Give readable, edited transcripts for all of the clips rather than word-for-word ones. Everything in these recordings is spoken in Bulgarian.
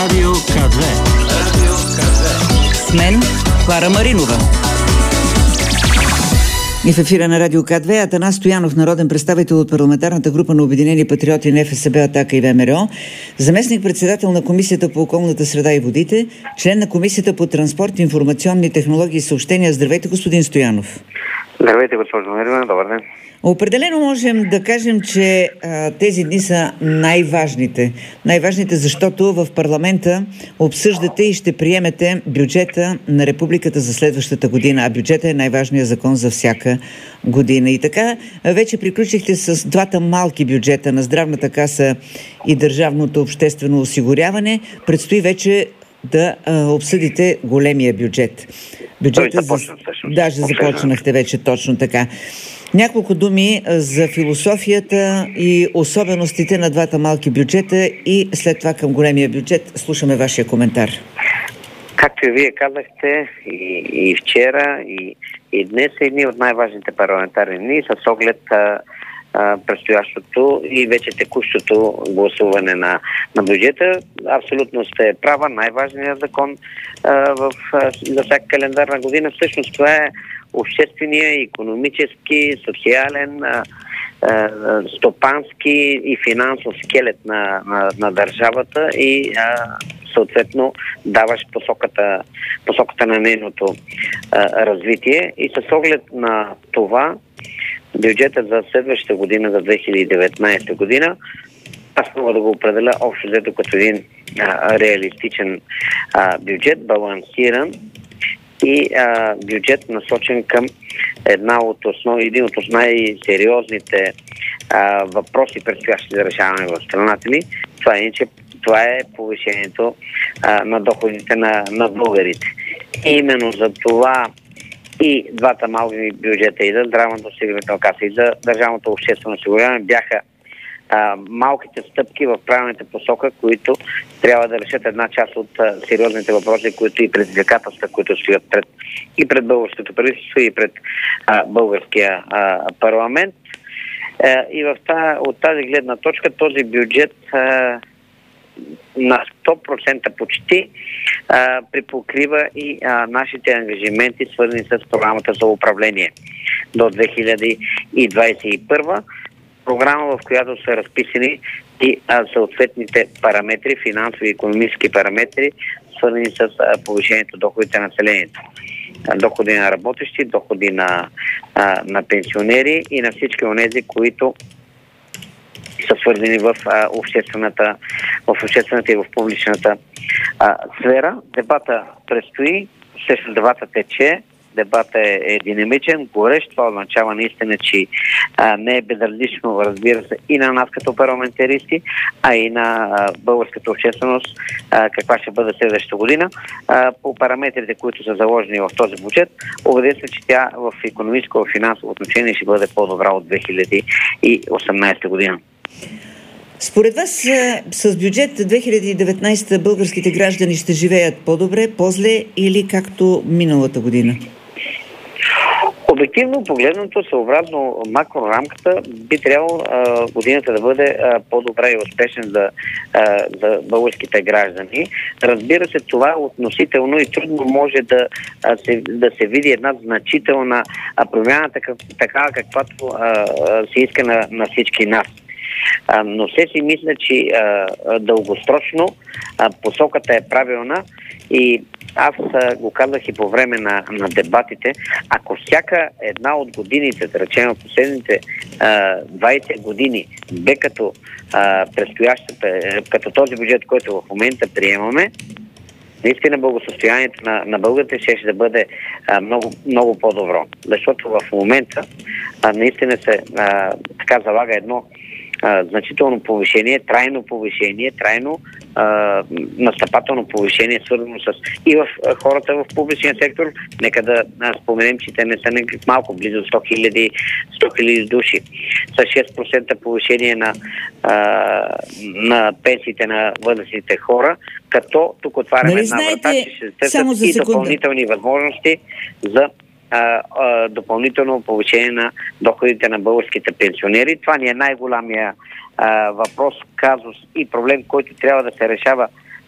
Радио КД. С мен Клара Маринова. И в ефира на Радио К2 Атанас Стоянов, народен представител от парламентарната група на Обединени патриоти, НФСБ, Атака и ВМРО, заместник-председател на Комисията по околната среда и водите, член на Комисията по транспорт, информационни технологии и съобщения. Здравейте, господин Стоянов. Здравейте, госпожо Маринова. Добър ден. Определено можем да кажем, че тези дни са най-важните. Най-важните, защото в парламента обсъждате и ще приемете бюджета на Републиката за следващата година. А бюджета е най-важният закон за всяка година. И така, вече приключихте с двата малки бюджета на Здравната каса и Държавното обществено осигуряване. Предстои вече да обсъдите големия бюджет. Даже започнахте вече точно така. Няколко думи за философията и особеностите на двата малки бюджета и след това към големия бюджет. Слушаме вашия коментар. Както и вие казахте, и вчера, и днес са едни от най-важните парламентарни дни с оглед предстоящото и вече текущото гласуване на бюджета. Абсолютно сте права, най-важният закон за всяка календарна година. Всъщност това е обществения, икономически, социален, стопански и финансов скелет на държавата и съответно даваш посоката на нейното развитие. И с оглед на това бюджетът за следващата година, за 2019 година, аз мога да го определя общо взето като един реалистичен бюджет, балансиран и бюджет насочен към един от най-сериозните въпроси, предстоящи за решаване в страната ни. Това е повишението на доходите на българите. И именно за това и двата малки бюджета, и за Здравната осигурителна каса, и за Държавното обществено осигуряване бяха малките стъпки в правилната посока, които трябва да решат една част от сериозните въпроси, които и предизвикателства, които стоят пред българското правителство и пред българския парламент. И от тази гледна точка този бюджет на 100% почти припокрива и нашите ангажименти, свързани с програмата за управление до 2021. Програма, в която са разписани и съответните параметри, финансови и икономически параметри, свързани с повишението доходите на населението. Доходи на работещи, доходи на пенсионери и на всички онези, които са свързани в обществената и в публичната сфера. Дебата предстои, също дебата тече. Дебата е динамичен, горещ. Това означава наистина, че не е безразлично, разбира се, и на нас като парламентаристи, а и на българската общественост каква ще бъде следващата година. По параметрите, които са заложени в този бюджет, убеден се, че тя в икономическо и финансово отношение ще бъде по-добра от 2018 година. Според вас с бюджет 2019 българските граждани ще живеят по-добре, по-зле или както миналата година? Обективно погледнато, съобразно макрорамката, би трябвало годината да бъде по-добра и успешна за българските граждани. Разбира се, това е относително и трудно може да се види една значителна промяна, такава каквато се иска на всички нас. Но все си мисля, че дългосрочно посоката е правилна и аз го казах и по време на дебатите. Ако всяка една от годините, да речем последните 20 години, бе като предстоящата, като този бюджет, който в момента приемаме, наистина благосъстоянието на българите ще да бъде много, много по-добро. Защото в момента наистина се така залага едно значително повишение, трайно настъпателно повишение, свързано с и в хората в публичния сектор. Нека да споменем, че те не са малко, близо 100 000 души. С 6% повишение на пенсиите на възрастните хора, като тук отваряме една врата, че ще търсят и допълнителни възможности за допълнително повишение на доходите на българските пенсионери. Това ни е най-голямия въпрос, казус и проблем, който трябва да се решава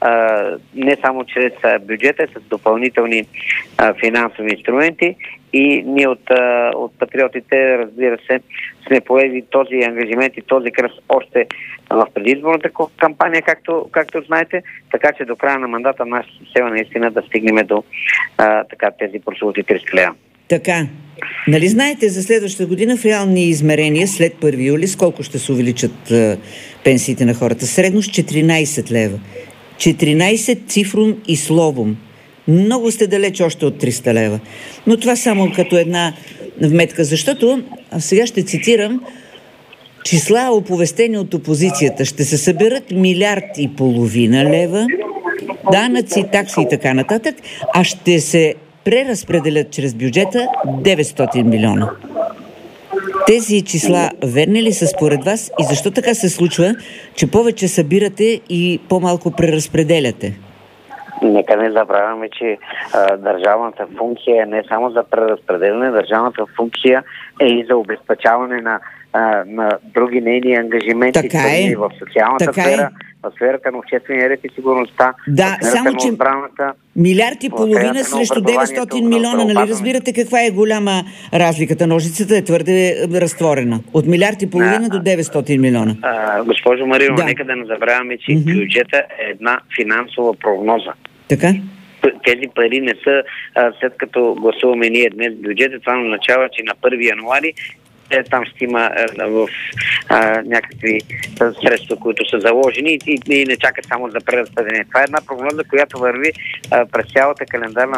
не само чрез бюджета, с допълнителни финансови инструменти. И ние от патриотите, разбира се, сме поели този ангажимент и този кръст още в предизборната кампания, както знаете, така че до края на мандата нашата цел наистина да стигнем до тези прословути 300 лева. Така. Нали знаете, за следващата година в реални измерения след 1 юли с колко ще се увеличат пенсиите на хората? Средно с 14 лева. 14 цифром и словом. Много сте далеч още от 300 лева. Но това само като една вметка, защото сега ще цитирам числа, оповестени от опозицията. Ще се съберат 1,5 милиарда лева, данъци, такси и така нататък, а ще се преразпределят чрез бюджета 900 милиона. Тези числа верни ли са според вас и защо така се случва, че повече събирате и по-малко преразпределяте? Нека не забравяме, че държавната функция е не само за преразпределяне, държавната функция е и за обезпечаване на други нейни ангажименти в социалната сфера, в сферата на обществения ред и сигурността, да, в сферата на отбраната. 1,5 милиарда срещу 900 милиона, нали разбирате каква е голяма разликата? Ножицата е твърде разтворена. От 1,5 милиарда до 900 милиона. Госпожо Маринова, нека да не забравяме, че бюджета е една финансова прогноза. Така? Тези пари не са, след като гласуваме ние днес бюджета, това означава, че на 1 януари там ще има някакви средства, които са заложени и не чака само за преразпределение. Това е една прогноза, която върви през цялата календарна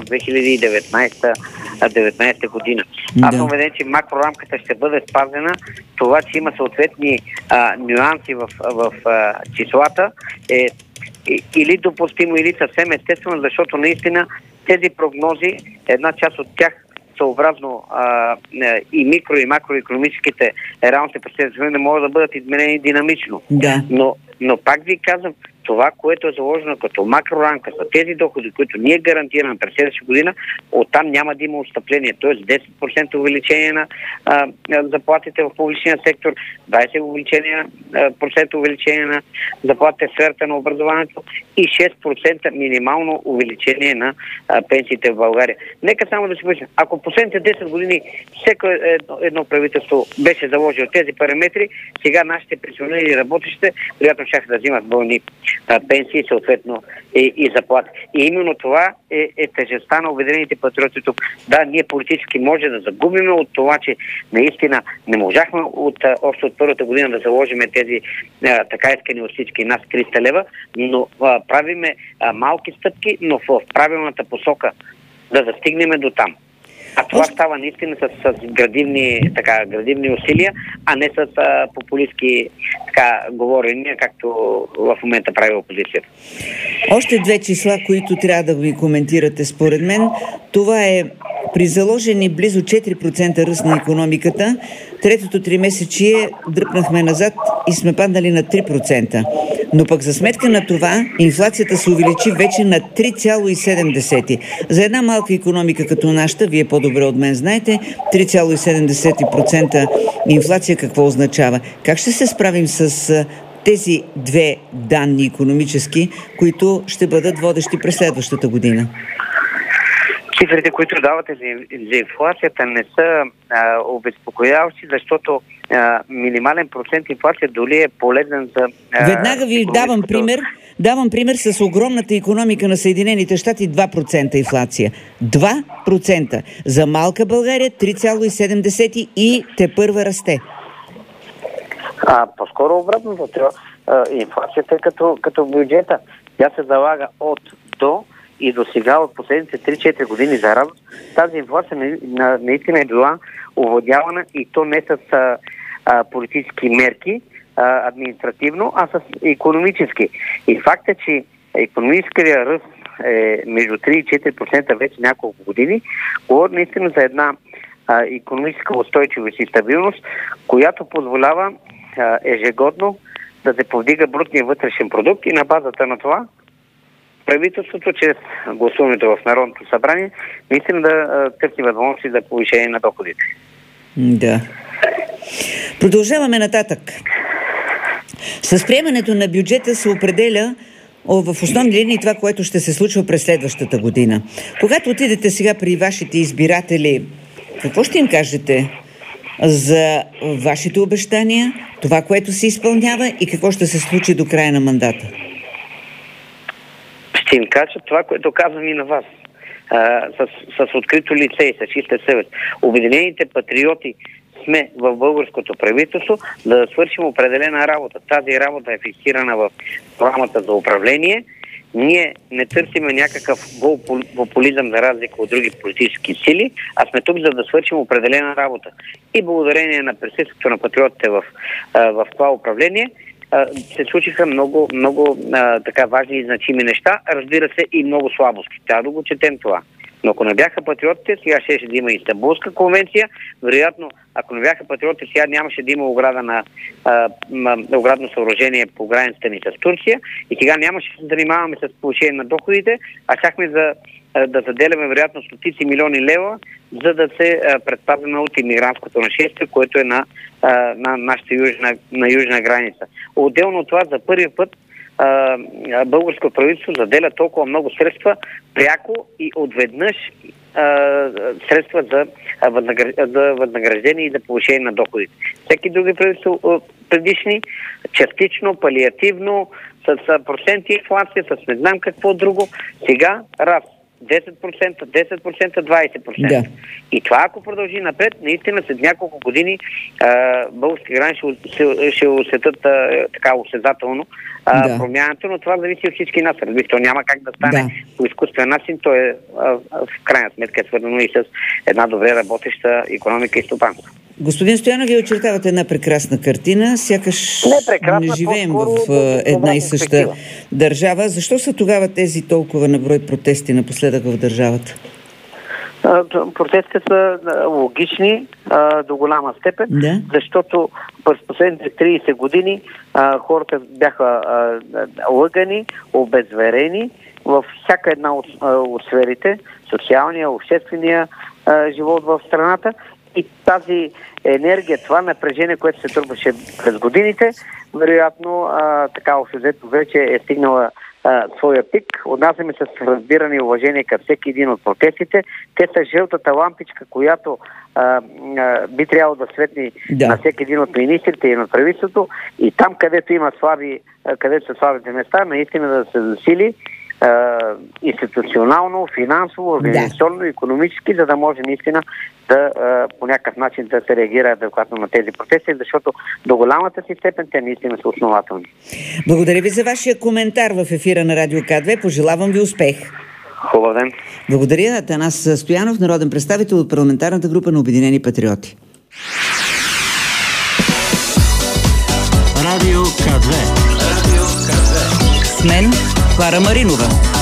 2019 година. Аз съм убеден, че макрорамката ще бъде спазена. Това, че има съответни нюанси в числата е или допустимо, или съвсем естествено, защото наистина тези прогнози, една част от тях съобразно и микро и макроекономическите реалности последствия не могат да бъдат изменени динамично. Да. Но пак ви казвам, това, което е заложено като макрорамка за тези доходи, които ние гарантираме през следващата година, оттам няма да има отстъпление. Тоест 10% увеличение на заплатите в публичния сектор, 20% увеличение на заплатите в сферата на образованието и 6% минимално увеличение на пенсиите в България. Нека само да си помислим, ако последните 10 години всеко едно правителство беше заложило тези параметри, сега нашите пенсионери работещите, приятно ще да взимат болни пенсии, съответно и заплати. И именно това е тежестта на Обединените патриоти тук. Да, ние политически може да загубим от това, че наистина не можахме още от първата година да заложим тези така искани от всички нас 300 лева, но правиме малки стъпки, но в правилната посока да достигнем до там. А това става наистина с градивни усилия, а не с популистки говорения, както в момента прави опозицията. Още две числа, които трябва да ви коментирате според мен. Това е при заложени близо 4% ръст на икономиката. Третото тримесечие дръпнахме назад и сме паднали на 3%. Но пък за сметка на това инфлацията се увеличи вече на 3,7%. За една малка икономика като нашата, вие по-добре от мен знаете, 3,7% инфлация какво означава? Как ще се справим с тези две данни икономически, които ще бъдат водещи през следващата година? Цифрите, които давате за инфлацията, не са обезпокояващи, защото минимален процент инфлация дори е полезен за... Веднага ви давам пример с огромната икономика на Съединените щати, 2% инфлация. 2%. За малка България 3,7% и тепърва расте. По-скоро обратното. Инфлацията е като бюджета. Тя се залага от до и до сега от последните 3-4 години за радост. Тази инфлация наистина е била овладявана и то не с политически мерки административно, а с икономически. И факт е, че икономическия ръст е между 3 и 4% вече няколко години, говори наистина за една икономическа устойчивост и стабилност, която позволява ежегодно да се повдига брутния вътрешен продукт и на базата на това правителството, чрез гласуването в Народното събрание, наистина да търси възможности за повишение на доходите. Да. Продължаваме нататък. С приемането на бюджета се определя в основни линии това, което ще се случва през следващата година. Когато отидете сега при вашите избиратели, какво ще им кажете за вашите обещания, това, което се изпълнява и какво ще се случи до края на мандата? Ще им кажа това, което казвам и на вас. С открито лице и с чиста съвест. Обединените патриоти сме в българското правителство да свършим определена работа. Тази работа е фиксирана в програмата за управление. Ние не търсиме някакъв популизъм за разлика от други политически сили, а сме тук за да свършим определена работа. И благодарение на присъствието на патриотите в това управление се случиха много така важни и значими неща, разбира се и много слабости. Трябва да го четем това. Но ако не бяха патриотите, сега ще да има Истанбулска конвенция. Вероятно, ако не бяха патриотите, сега нямаше да има оградно съоръжение по границата ни с Турция и сега нямаше да се занимаваме с повишение на доходите, а щяхме да заделяме вероятно стотици милиони лева, за да се предпазваме от имигрантското нашествие, което е на нашата южна граница. Отделно от това, за първи път българското правителство заделя толкова много средства пряко и отведнъж средства за възнаграждение и за повишение на доходите. Всеки други правителство предишни, частично, палиативно, с проценти инфлация, с не знам какво друго. Сега раз 10%, 20%. Да. И това, ако продължи напред, наистина след няколко години български граждани ще усетят така осезателно промяната, но това зависи от всички нас. То няма как да стане по изкуствен начин, то е в крайна сметка е свързано и с една добре работеща икономика и стопанство. Господин Стоянов, вие очертавате една прекрасна картина, сякаш не живеем в една и съща държава. Защо са тогава тези толкова на брой протести напоследък в държавата? Протестите са логични до голяма степен, защото през последните 30 години хората бяха лъгани, обезверени във всяка една от сферите, социалния, обществения живот в страната. И тази енергия, това напрежение, което се трупаше през годините, вероятно така общо вече е стигнала своя пик. Отнасяме с разбиране и уважение към всеки един от протестите. Те са жълтата лампичка, която би трябвало да светни на всеки един от министрите и на правителството. И там, където има където са слабите места, наистина да се засили институционално, финансово, организационно, икономически, за да може наистина да по някакъв начин да се реагира адекватно на тези протести, защото до голямата си степен те наистина са основателни. Благодаря ви за вашия коментар в ефира на Радио К2. Пожелавам ви успех. Хубав ден. Благодаря. Атанас Стоянов, народен представител от парламентарната група на Обединени патриоти. Радио К2. С мен Клара Маринова.